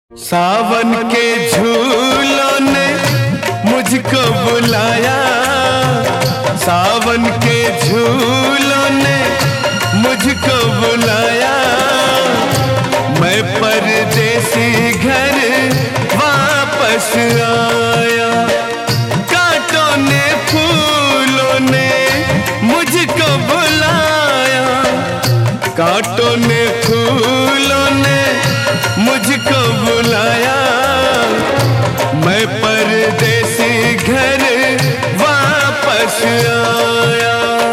सावन के झूलों ने मुझको बुलाया, सावन के झूलों ने मुझको बुलाया। मैं परदेसी घर वापस आया। कांटों ने फूलों ने मुझको बुलाया, कांटों ने फूलों ने मुझको बुलाया। मैं परदेसी घर वापस आया।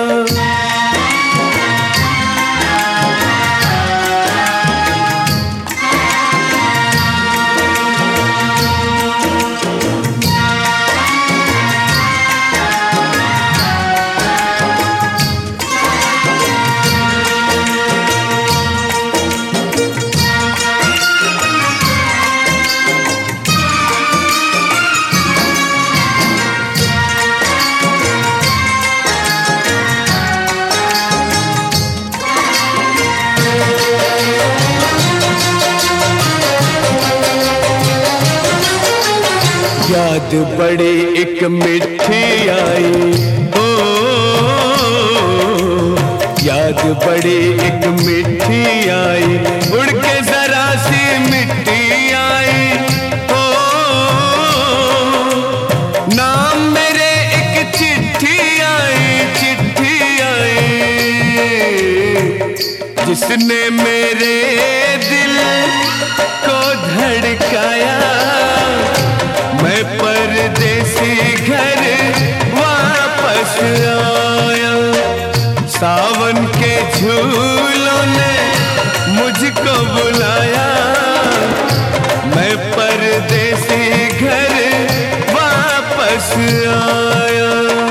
याद बड़ी एक मिठी आई, ओ याद बड़ी एक मिठी आई। उड़ के जरा सी मिट्टी आई, ओ नाम मेरे एक चिट्ठी आई, चिट्ठी आई। जिसने मेरे दिल को धड़काया। मैं परदेसी घर वापस आया। सावन के झूलों ने मुझको बुलाया। मैं परदेसी घर वापस आया।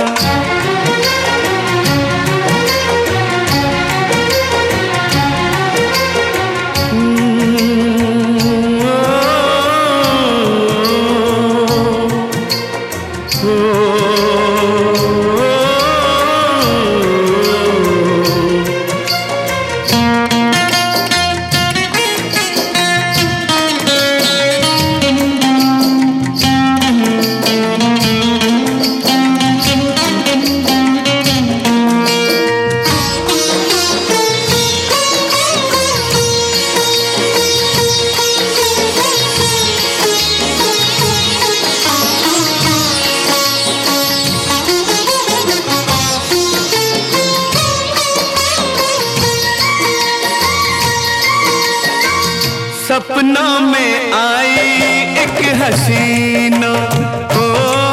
सपनों में आई एक हसीना, ओ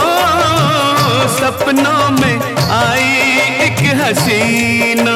सपनों में आई एक हसीना।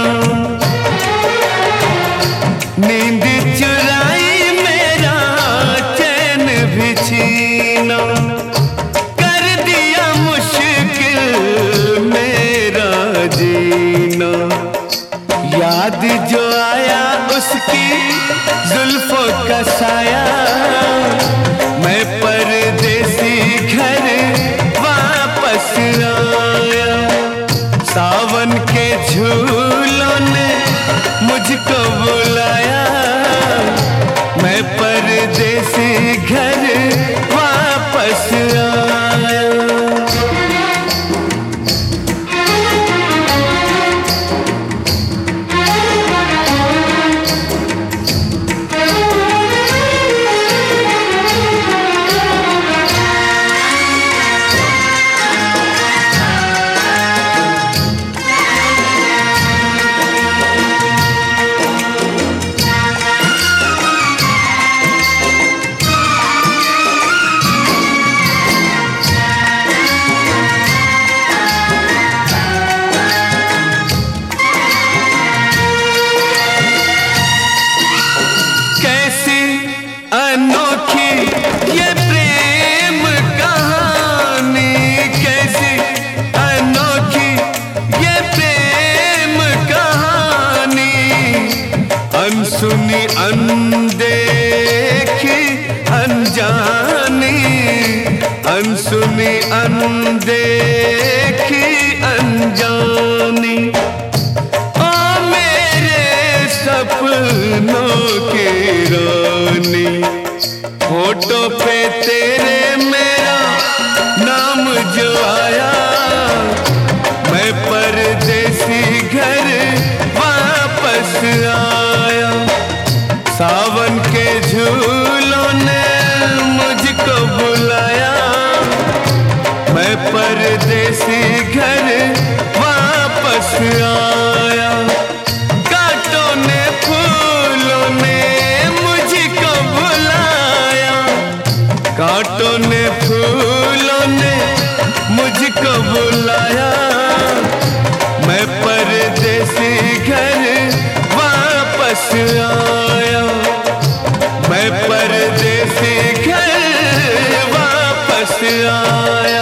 नींद चुराई मेरा चैन भी छीना। कर दिया मुश्किल मेरा जीना। याद जो आया उसकी जुल्फों का साया। मैं परदेसी घर वापस आया। सावन के झूलों ने मुझको बुलाया। मैं परदेसी घर वापस आया। अनोखी ये प्रेम कहानी, कैसी अनोखी ये प्रेम कहानी। अनसुनी अनदेखी अनजानी, अनसुनी अनदेखी अनजानी। ओ मेरे सपनों की रानी, फोटो फोटो पे तेरे मेरा नाम जो आया, मैं परदेसी घर वापस आया। सावन के झूलों ने मुझको बुलाया, मैं परदेसी घर वापस आया। कांटों ने फूलों ने मुझको बुलाया, कांटों ने फूलों ने मुझको बुलाया, मैं परदेसी घर वापस आया, मैं परदेसी घर वापस आया।